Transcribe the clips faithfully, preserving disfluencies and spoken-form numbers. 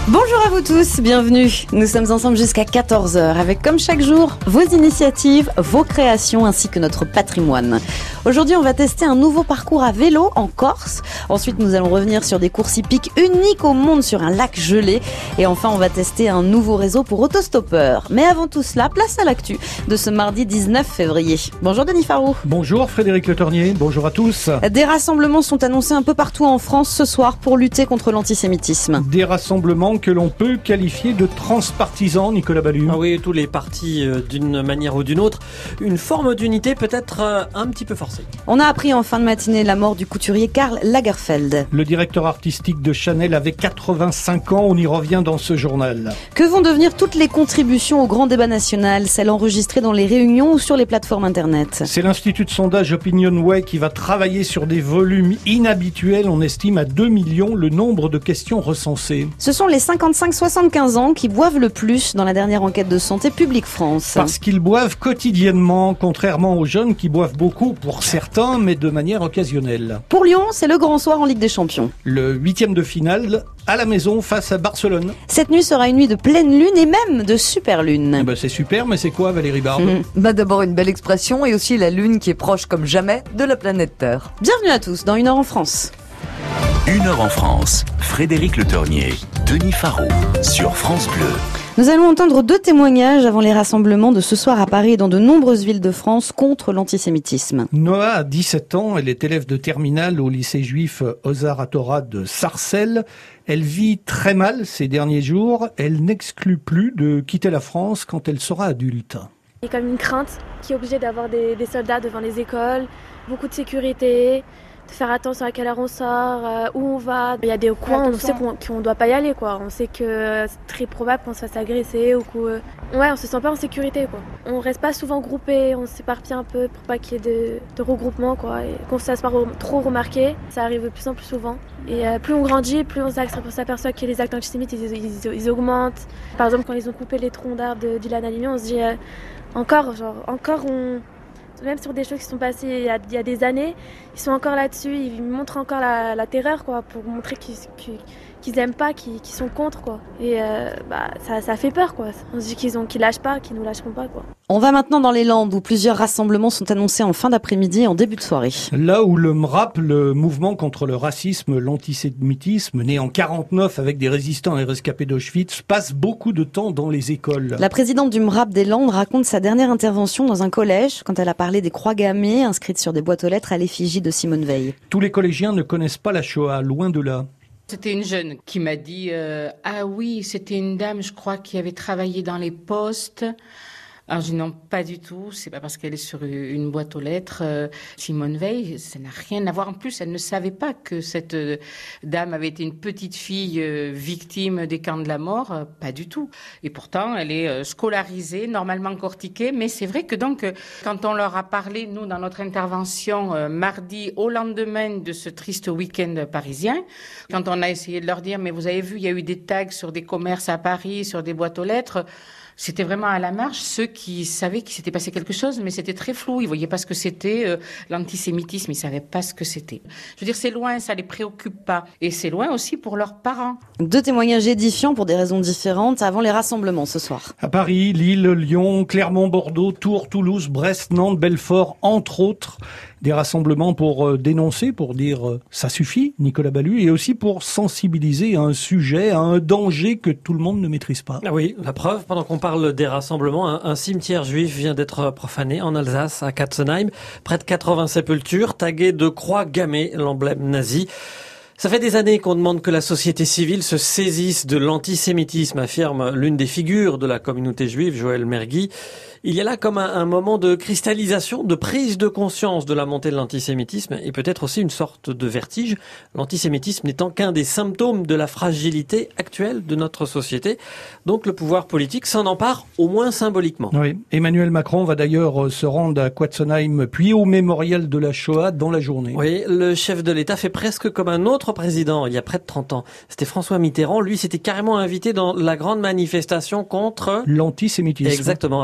Bonjour à vous tous, bienvenue. Nous sommes ensemble jusqu'à quatorze heures avec, comme chaque jour, vos initiatives, vos créations ainsi que notre patrimoine. Aujourd'hui, on va tester un nouveau parcours à vélo en Corse. Ensuite, nous allons revenir sur des courses hippiques uniques au monde sur un lac gelé. Et enfin, on va tester un nouveau réseau pour autostoppeurs. Mais avant tout cela, place à l'actu de ce mardi dix-neuf février. Bonjour Denis Farou. Bonjour Frédéric Le Tornier, bonjour à tous. Des rassemblements sont annoncés un peu partout en France ce soir pour lutter contre l'antisémitisme. Des rassemblements que l'on peut qualifier de transpartisans, Nicolas Ballu. Ah oui, tous les partis euh, d'une manière ou d'une autre. Une forme d'unité peut-être euh, un petit peu forcée. On a appris en fin de matinée la mort du couturier Karl Lagerfeld. Le directeur artistique de Chanel avait quatre-vingt-cinq ans, on y revient dans ce journal. Que vont devenir toutes les contributions au grand débat national, celles enregistrées dans les réunions ou sur les plateformes internet? C'est l'Institut de sondage Opinionway qui va travailler sur des volumes inhabituels. On estime à deux millions le nombre de questions recensées. Ce sont les cinquante-cinq soixante-quinze ans qui boivent le plus dans la dernière enquête de Santé publique France. Parce qu'ils boivent quotidiennement, contrairement aux jeunes qui boivent beaucoup pour certains, mais de manière occasionnelle. Pour Lyon, c'est le grand soir en Ligue des Champions. Le huitième de finale à la maison face à Barcelone. Cette nuit sera une nuit de pleine lune et même de super lune. Eh ben c'est super, mais c'est quoi Valérie Barbe? Mmh. Bah d'abord une belle expression et aussi la lune qui est proche comme jamais de la planète Terre. Bienvenue à tous dans Une heure en France. Une heure en France, Frédéric Le Tornier, Denis Farou, sur France Bleu. Nous allons entendre deux témoignages avant les rassemblements de ce soir à Paris et dans de nombreuses villes de France contre l'antisémitisme. Noah a dix-sept ans, elle est élève de terminale au lycée juif Ozar HaTorah de Sarcelles. Elle vit très mal ces derniers jours. Elle n'exclut plus de quitter la France quand elle sera adulte. Il y a comme une crainte qui est obligée d'avoir des, des soldats devant les écoles, beaucoup de sécurité, de faire attention à quelle heure on sort, euh, où on va. Il y a des coins où on sait qu'on ne doit pas y aller, quoi. On sait que c'est très probable qu'on se fasse agresser ou qu'on... Ouais, on se sent pas en sécurité, quoi. On reste pas souvent groupés, on s'éparpille un peu pour pas qu'il y ait de, de regroupement, quoi. Et qu'on se fasse pas trop remarquer, ça arrive de plus en plus souvent. Et euh, plus on grandit, plus on s'aperçoit que les actes antisémites, ils, ils, ils augmentent. Par exemple, quand ils ont coupé les troncs d'arbres de d'Ilan Halimi, on se dit euh, encore, genre, encore on... Même sur des choses qui sont passées il y a, il y a des années, ils sont encore là-dessus, ils montrent encore la, la terreur, quoi, pour montrer qu'ils, qu'ils, qu'ils aiment pas, qu'ils, qu'ils sont contre, quoi. Et euh, bah, ça, ça fait peur, quoi. On se dit qu'ils ont, qu'ils lâchent pas, qu'ils nous lâcheront pas, quoi. On va maintenant dans les Landes où plusieurs rassemblements sont annoncés en fin d'après-midi et en début de soirée. Là où le M R A P, le mouvement contre le racisme, l'antisémitisme, né en quarante-neuf avec des résistants et rescapés d'Auschwitz, passe beaucoup de temps dans les écoles. La présidente du M R A P des Landes raconte sa dernière intervention dans un collège quand elle a parlé des croix gammées inscrites sur des boîtes aux lettres à l'effigie de Simone Veil. Tous les collégiens ne connaissent pas la Shoah, loin de là. C'était une jeune qui m'a dit euh, « Ah oui, c'était une dame, je crois, qui avait travaillé dans les postes ». Alors je dis non, pas du tout, c'est pas parce qu'elle est sur une boîte aux lettres. Euh, Simone Veil, ça n'a rien à voir. En plus, elle ne savait pas que cette euh, dame avait été une petite fille euh, victime des camps de la mort, euh, pas du tout. Et pourtant, elle est euh, scolarisée, normalement cortiquée, mais c'est vrai que donc, euh, quand on leur a parlé, nous, dans notre intervention euh, mardi, au lendemain de ce triste week-end parisien, quand on a essayé de leur dire, mais vous avez vu, il y a eu des tags sur des commerces à Paris, sur des boîtes aux lettres, c'était vraiment à la marge ceux qui savaient qu'il s'était passé quelque chose, mais c'était très flou. Ils voyaient pas ce que c'était, euh, l'antisémitisme, ils savaient pas ce que c'était. Je veux dire, c'est loin, ça les préoccupe pas. Et c'est loin aussi pour leurs parents. Deux témoignages édifiants pour des raisons différentes avant les rassemblements ce soir. À Paris, Lille, Lyon, Clermont, Bordeaux, Tours, Toulouse, Brest, Nantes, Belfort, entre autres. Des rassemblements pour euh, dénoncer, pour dire euh, ça suffit, Nicolas Ballu, et aussi pour sensibiliser à un sujet, à un danger que tout le monde ne maîtrise pas. Ah oui, la preuve, pendant qu'on parle des rassemblements, un, un cimetière juif vient d'être profané en Alsace, à Katzenheim. Près de quatre-vingts sépultures, taguées de croix gammées, l'emblème nazi. Ça fait des années qu'on demande que la société civile se saisisse de l'antisémitisme, affirme l'une des figures de la communauté juive, Joël Mergui. Il y a là comme un, un moment de cristallisation, de prise de conscience de la montée de l'antisémitisme et peut-être aussi une sorte de vertige. L'antisémitisme n'étant qu'un des symptômes de la fragilité actuelle de notre société. Donc le pouvoir politique s'en empare au moins symboliquement. Oui. Emmanuel Macron va d'ailleurs se rendre à Quatzenheim puis au mémorial de la Shoah dans la journée. Oui, le chef de l'État fait presque comme un autre président il y a près de trente ans. C'était François Mitterrand. Lui, s'était carrément invité dans la grande manifestation contre l'antisémitisme. Exactement, après la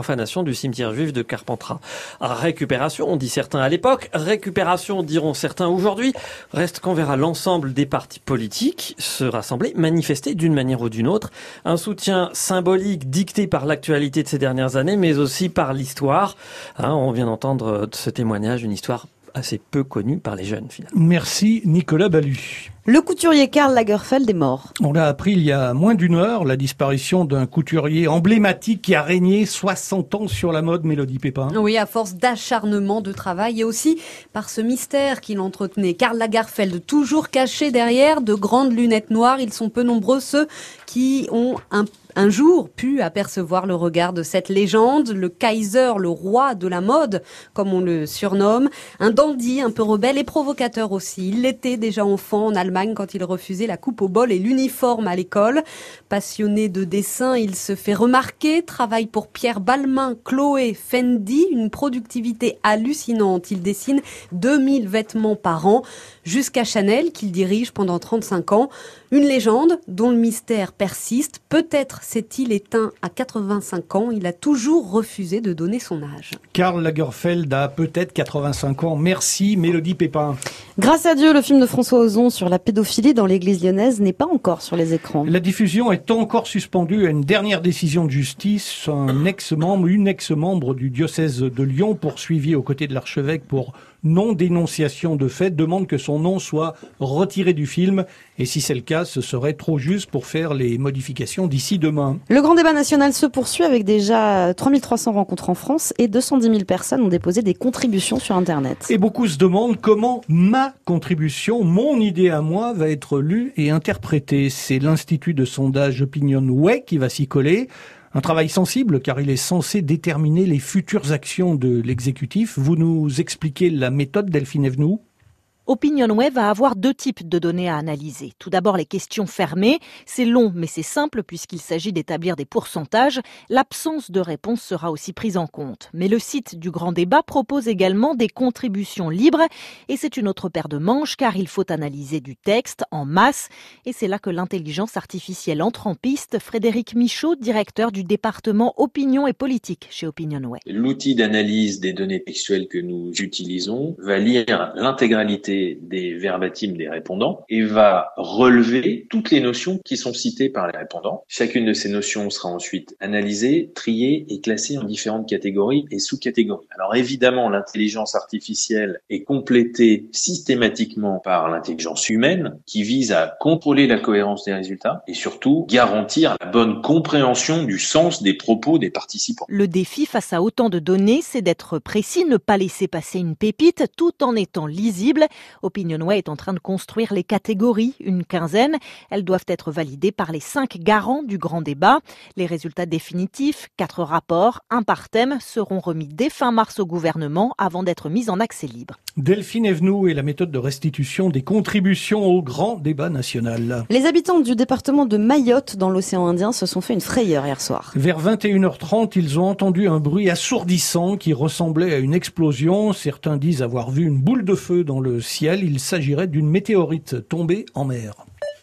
profanation du cimetière juif de Carpentras. Récupération, dit certains à l'époque, récupération, diront certains aujourd'hui. Reste qu'on verra l'ensemble des partis politiques se rassembler, manifester d'une manière ou d'une autre. Un soutien symbolique dicté par l'actualité de ces dernières années, mais aussi par l'histoire. Hein, on vient d'entendre de ce témoignage une histoire assez peu connue par les jeunes, finalement. Merci Nicolas Ballu. Le couturier Karl Lagerfeld est mort. On l'a appris il y a moins d'une heure, la disparition d'un couturier emblématique qui a régné soixante ans sur la mode, Mélodie Pépin. Oui, à force d'acharnement de travail et aussi par ce mystère qu'il entretenait. Karl Lagerfeld, toujours caché derrière de grandes lunettes noires. Ils sont peu nombreux ceux qui ont un un jour pu apercevoir le regard de cette légende, le Kaiser, le roi de la mode, comme on le surnomme, un dandy un peu rebelle et provocateur aussi. Il l'était déjà enfant en Allemagne quand il refusait la coupe au bol et l'uniforme à l'école. Passionné de dessin, il se fait remarquer, travaille pour Pierre Balmain, Chloé, Fendi, une productivité hallucinante. Il dessine deux mille vêtements par an, jusqu'à Chanel qu'il dirige pendant trente-cinq ans. Une légende dont le mystère persiste. Peut-être s'est-il éteint à quatre-vingt-cinq ans. Il a toujours refusé de donner son âge. Karl Lagerfeld a peut-être quatre-vingt-cinq ans. Merci Mélodie Pépin. Grâce à Dieu, le film de François Ozon sur la pédophilie dans l'église lyonnaise n'est pas encore sur les écrans. La diffusion est encore suspendue à une dernière décision de justice. Un ex-membre, une ex-membre du diocèse de Lyon, poursuivi aux côtés de l'archevêque pour non-dénonciation de fait, demande que son nom soit retiré du film. Et si c'est le cas, ce serait trop juste pour faire les modifications d'ici demain. Le grand débat national se poursuit avec déjà trois mille trois cents rencontres en France et deux cent dix mille personnes ont déposé des contributions sur Internet. Et beaucoup se demandent comment ma contribution, mon idée à moi, va être lue et interprétée. C'est l'Institut de sondage Opinionway qui va s'y coller. Un travail sensible car il est censé déterminer les futures actions de l'exécutif. Vous nous expliquez la méthode, Delphine Evenou ? Opinionway va avoir deux types de données à analyser. Tout d'abord, les questions fermées. C'est long, mais c'est simple puisqu'il s'agit d'établir des pourcentages. L'absence de réponse sera aussi prise en compte. Mais le site du Grand Débat propose également des contributions libres. Et c'est une autre paire de manches car il faut analyser du texte en masse. Et c'est là que l'intelligence artificielle entre en piste. Frédéric Michaud, directeur du département Opinion et Politique chez Opinionway. L'outil d'analyse des données textuelles que nous utilisons va lire l'intégralité des verbatims des répondants et va relever toutes les notions qui sont citées par les répondants. Chacune de ces notions sera ensuite analysée, triée et classée en différentes catégories et sous-catégories. Alors évidemment, l'intelligence artificielle est complétée systématiquement par l'intelligence humaine qui vise à contrôler la cohérence des résultats et surtout garantir la bonne compréhension du sens des propos des participants. Le défi face à autant de données, c'est d'être précis, ne pas laisser passer une pépite tout en étant lisible. Opinionway est en train de construire les catégories, une quinzaine. Elles doivent être validées par les cinq garants du grand débat. Les résultats définitifs, quatre rapports, un par thème, seront remis dès fin mars au gouvernement avant d'être mis en accès libre. Delphine Evenou et la méthode de restitution des contributions au grand débat national. Les habitants du département de Mayotte dans l'océan Indien se sont fait une frayeur hier soir. Vers vingt et une heures trente, ils ont entendu un bruit assourdissant qui ressemblait à une explosion. Certains disent avoir vu une boule de feu dans le ciel. Il s'agirait d'une météorite tombée en mer.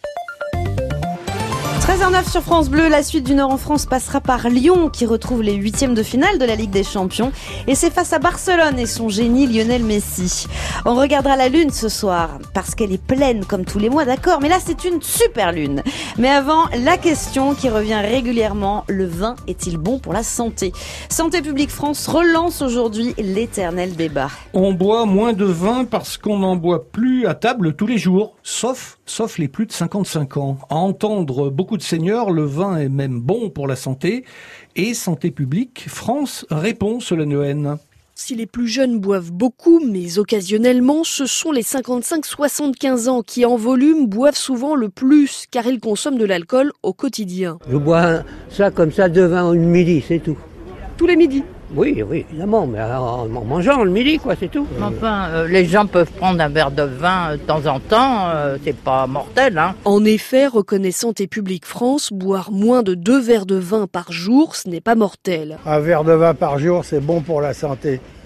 treize heures neuf sur France Bleu, la suite du Nord en France passera par Lyon qui retrouve les huitièmes de finale de la Ligue des Champions et c'est face à Barcelone et son génie Lionel Messi. On regardera la lune ce soir parce qu'elle est pleine comme tous les mois, d'accord, mais là c'est une super lune. Mais avant, la question qui revient régulièrement, le vin est-il bon pour la santé ? Santé publique France relance aujourd'hui l'éternel débat. On boit moins de vin parce qu'on n'en boit plus à table tous les jours, sauf, sauf les plus de cinquante-cinq ans. À entendre beaucoup de seniors, le vin est même bon pour la santé. Et Santé publique France répond, Solène Lehen. Si les plus jeunes boivent beaucoup, mais occasionnellement, ce sont les cinquante-cinq soixante-quinze ans qui, en volume, boivent souvent le plus, car ils consomment de l'alcool au quotidien. Je bois ça comme ça, deux vins au midi, c'est tout. Tous les midis ? Oui, oui, évidemment, mais en mangeant le midi, quoi, c'est tout. Enfin, euh, les gens peuvent prendre un verre de vin de temps en temps, euh, c'est pas mortel, hein. En effet, reconnaît Santé publique France, boire moins de deux verres de vin par jour, ce n'est pas mortel. Un verre de vin par jour, c'est bon pour la santé.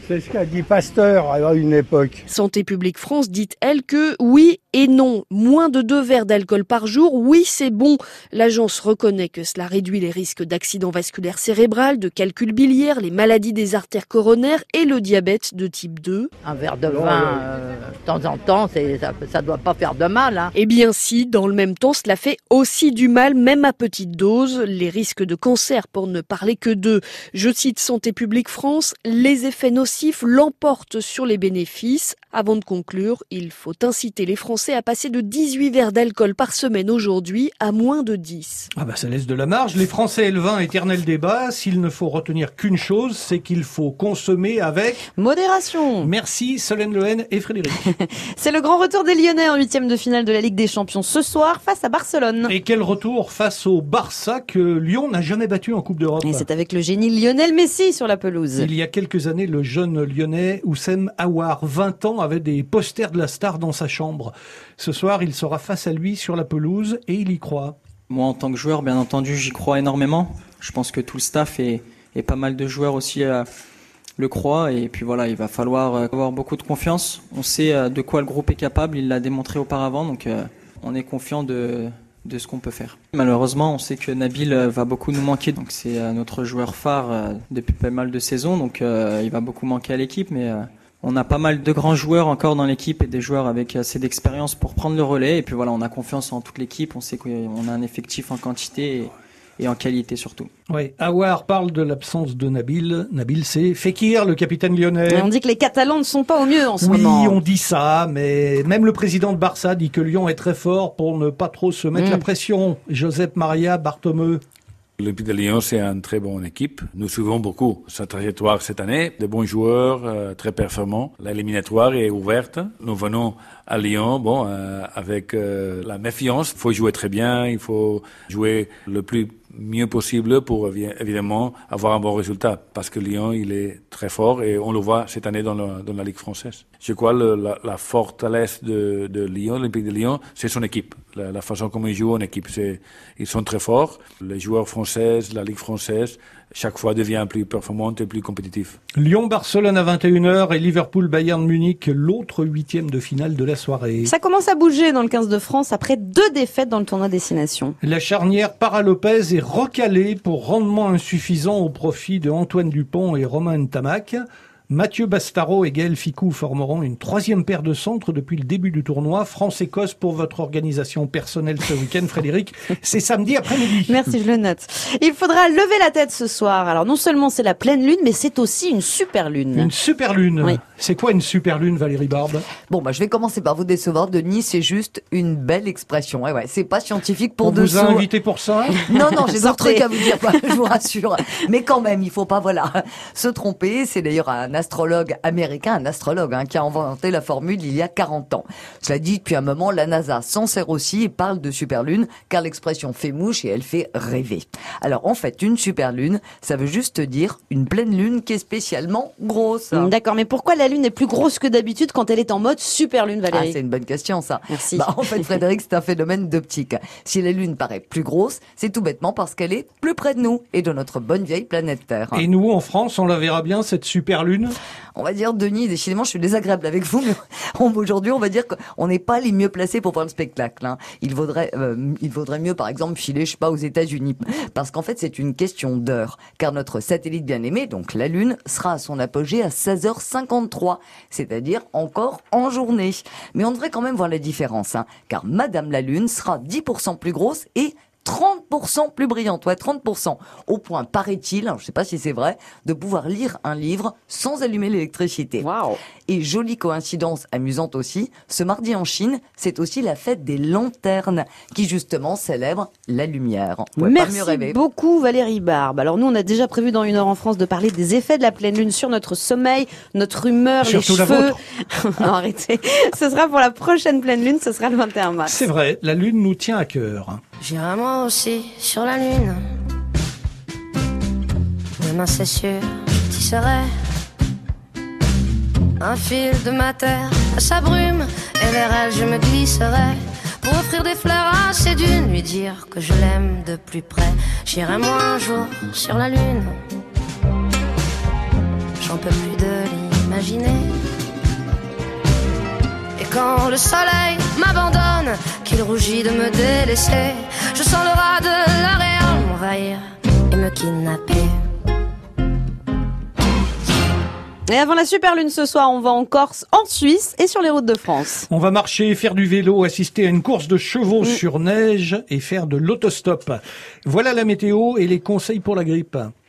C'est ce qu'a dit Pasteur à une époque. Santé publique France dit, elle, que oui et non. Moins de deux verres d'alcool par jour, oui, c'est bon. L'agence reconnaît que cela réduit les risques d'accident vasculaire cérébral, de calcul biliaire, les maladies des artères coronaires et le diabète de type deux. Un verre de vin, euh, de temps en temps, c'est, ça ne doit pas faire de mal. Hein. Eh bien si, dans le même temps, cela fait aussi du mal, même à petite dose. Les risques de cancer, pour ne parler que d'eux. Je cite Santé publique France, les effets nocifs l'emportent sur les bénéfices. Avant de conclure, il faut inciter les Français à passer de dix-huit verres d'alcool par semaine aujourd'hui à moins de dix. Ah bah ça laisse de la marge. Les Français et le vin, éternel débat. S'il ne faut retenir qu'une chose, c'est qu'il faut consommer avec modération. Merci Solène Lehen et Frédéric. C'est le grand retour des Lyonnais en huitième de finale de la Ligue des Champions ce soir face à Barcelone. Et quel retour face au Barça que Lyon n'a jamais battu en Coupe d'Europe. Et c'est avec le génie Lionel Messi sur la pelouse. Il y a quelques années, le jeune Lyonnais Oussem Aouar, vingt ans, avait des posters de la star dans sa chambre. Ce soir, il sera face à lui sur la pelouse et il y croit. Moi, en tant que joueur, bien entendu, j'y crois énormément. Je pense que tout le staff et, et pas mal de joueurs aussi euh, le croient. Et puis voilà, il va falloir euh, avoir beaucoup de confiance. On sait euh, de quoi le groupe est capable. Il l'a démontré auparavant. Donc, euh, on est confiant de, de ce qu'on peut faire. Malheureusement, on sait que Nabil euh, va beaucoup nous manquer. Donc, c'est euh, notre joueur phare euh, depuis pas mal de saisons. Donc, euh, il va beaucoup manquer à l'équipe. Mais euh, on a pas mal de grands joueurs encore dans l'équipe et des joueurs avec assez d'expérience pour prendre le relais. Et puis voilà, on a confiance en toute l'équipe. On sait qu'on a un effectif en quantité et, et en qualité surtout. Oui, Aouar parle de l'absence de Nabil. Nabil, c'est Fekir, le capitaine lyonnais. Et on dit que les Catalans ne sont pas au mieux en ce oui, moment. Oui, on dit ça, mais même le président de Barça dit que Lyon est très fort pour ne pas trop se mettre mmh. la pression. Josep Maria Bartomeu. L'Olympique de Lyon, c'est une très bonne équipe. Nous suivons beaucoup sa trajectoire cette année. De bons joueurs, euh, très performants. L'éliminatoire est ouverte. Nous venons à Lyon, bon, euh, avec euh, la méfiance. Il faut jouer très bien. Il faut jouer le plus mieux possible pour évidemment avoir un bon résultat. Parce que Lyon, il est très fort et on le voit cette année dans, le, dans la Ligue française. Je crois que la, la fortalesse de, de Lyon, l'Olympique de Lyon, c'est son équipe. La, la façon comme ils jouent en équipe, c'est, ils sont très forts. Les joueurs français, la Ligue française, chaque fois devient plus performante et plus compétitif. Lyon-Barcelone à vingt et une heures et Liverpool-Bayern Munich, l'autre huitième de finale de la soirée. Ça commence à bouger dans le quinze de France après deux défaites dans le tournoi Destination. La charnière Para-Lopez est recalée pour rendement insuffisant au profit de Antoine Dupont et Romain Ntamak. Mathieu Bastaro et Gaël Ficou formeront une troisième paire de centres depuis le début du tournoi. France-Écosse pour votre organisation personnelle ce week-end, Frédéric. C'est samedi après-midi. Merci, je le note. Il faudra lever la tête ce soir. Alors non seulement c'est la pleine lune, mais c'est aussi une super lune. Une super lune. Oui. C'est quoi une super lune, Valérie Barbe? Bon, bah je vais commencer par vous décevoir, Denis. C'est juste une belle expression. Ouais, ouais, c'est pas scientifique pour On dessous. vous a invité pour ça? Non, non, j'ai d'autres trucs à vous dire, je vous rassure. Mais quand même, il faut pas, voilà, se tromper. C'est d'ailleurs un astrologue américain, un astrologue, hein, qui a inventé la formule il y a quarante ans. Cela dit, depuis un moment, la NASA s'en sert aussi et parle de superlune, car l'expression fait mouche et elle fait rêver. Alors, en fait, une superlune, ça veut juste dire une pleine lune qui est spécialement grosse. D'accord, mais pourquoi la lune est plus grosse que d'habitude quand elle est en mode superlune, Valérie? Ah, c'est une bonne question, ça. Merci. Bah, en fait, Frédéric, c'est un phénomène d'optique. Si la lune paraît plus grosse, c'est tout bêtement parce qu'elle est plus près de nous et de notre bonne vieille planète Terre. Et nous, en France, on la verra bien, cette superlune? On va dire, Denis, décidément, je suis désagréable avec vous, mais on, aujourd'hui, on va dire qu'on n'est pas les mieux placés pour voir le spectacle. Hein. Il vaudrait, euh, il vaudrait mieux, par exemple, filer, je sais pas, aux États-Unis, parce qu'en fait, c'est une question d'heure, car notre satellite bien-aimé, donc la Lune, sera à son apogée à seize heures cinquante-trois, c'est-à-dire encore en journée. Mais on devrait quand même voir la différence, hein, car Madame la Lune sera dix pour cent plus grosse et trente pour cent plus brillante, ouais, trente pour cent. Au point, paraît-il, alors je sais pas si c'est vrai, de pouvoir lire un livre sans allumer l'électricité. Wow. Et jolie coïncidence amusante aussi, ce mardi en Chine, c'est aussi la fête des lanternes, qui justement célèbre la lumière. Ouais, merci beaucoup Valérie Barbe. Alors nous, on a déjà prévu dans une heure en France de parler des effets de la pleine lune sur notre sommeil, notre humeur, surtout les la cheveux. vôtre. Non, arrêtez. Ce sera pour la prochaine pleine lune, ce sera le vingt et un mars. C'est vrai, la lune nous tient à cœur. J'irai moi aussi sur la lune. Demain c'est sûr, j'y serai. Un fil de ma terre à sa brume, et vers elle je me glisserai pour offrir des fleurs à ses dunes, lui dire que je l'aime de plus près. J'irai moi un jour sur la lune. J'en peux plus de l'imaginer. imaginer. Et quand le soleil m'abandonne, qu'il rougit de me délaisser, je sens le rat de la réelle m'envahir et me kidnapper. Et avant la super lune ce soir, on va en Corse, en Suisse et sur les routes de France. On va marcher, faire du vélo, assister à une course de chevaux mmh. sur neige et faire de l'autostop. Voilà la météo et les conseils pour la grippe.